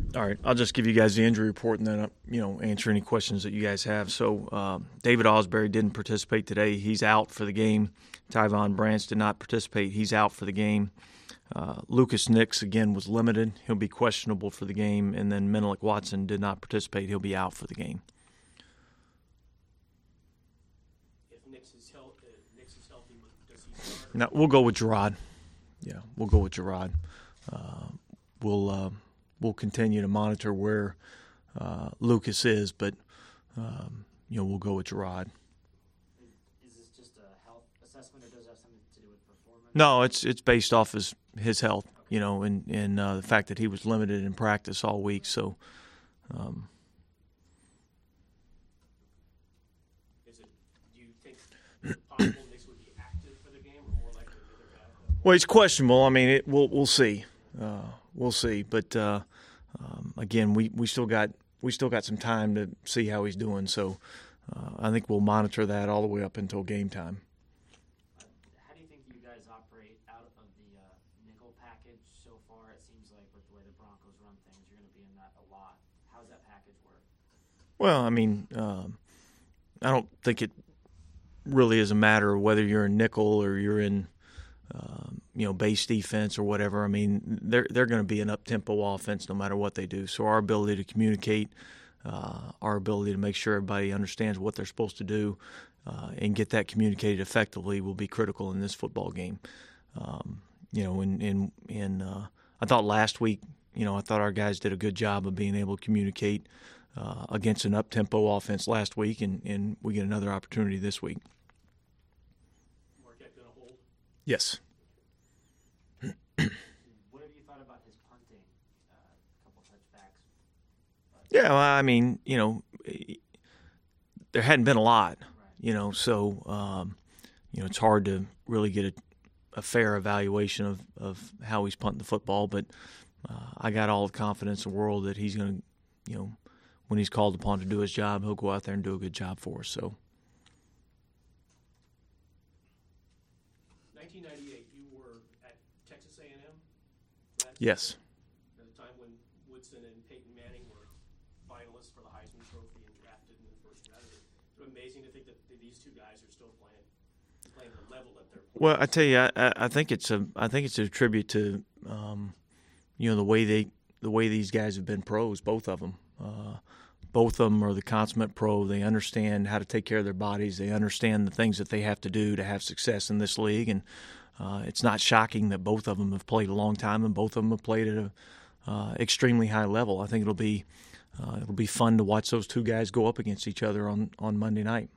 All right, I'll just give you guys the injury report and then answer any questions that you guys have. So David Osbury didn't participate today. He's out for the game. Tyvon Branch did not participate. He's out for the game. Lucas Nix, again, was limited. He'll be questionable for the game. And then Menelik Watson did not participate. He'll be out for the game. If Nix is healthy, does he start? Now, we'll go with Gerard. Yeah, we'll go with Gerard. We'll continue to monitor where Lucas is, but we'll go with Gerard. Is this just a health assessment, or does it have something to do with performance? No, it's based off his health, and the fact that he was limited in practice all week. So, Do you think possible Nix would be active for the game, or more likely the other guy? well, it's questionable. I mean, we'll see. We'll see, but again, we still got some time to see how he's doing. So I think we'll monitor that all the way up until game time. How do you think you guys operate out of the nickel package so far? It seems like with the way the Broncos run things, you're going to be in that a lot. How does that package work? Well, I mean, I don't think it really is a matter of whether you're in nickel or you're in base defense or whatever. I mean, they're going to be an up-tempo offense no matter what they do. So our ability to communicate, our ability to make sure everybody understands what they're supposed to do and get that communicated effectively will be critical in this football game. I thought last week, I thought our guys did a good job of being able to communicate against an up-tempo offense last week, and we get another opportunity this week. Marquette going to hold? Yes. What have you thought about his punting? A couple touchbacks. Yeah, well, I mean, there hadn't been a lot, Right. so, it's hard to really get a fair evaluation of how he's punting the football. But I got all the confidence in the world that he's going to, when he's called upon to do his job, he'll go out there and do a good job for us. So, 1998, you were at Texas A&M? yes. At a time when Woodson and Peyton Manning were finalists for the Heisman Trophy and drafted in the first round. It's amazing to think that these two guys are still playing the level that they're playing. Well, I tell you, I think it's a tribute to the way these guys have been pros, both of them. Both of them are the consummate pro. They understand how to take care of their bodies. They understand the things that they have to do to have success in this league. And it's not shocking that both of them have played a long time and both of them have played at a extremely high level. I think it'll be fun to watch those two guys go up against each other on Monday night.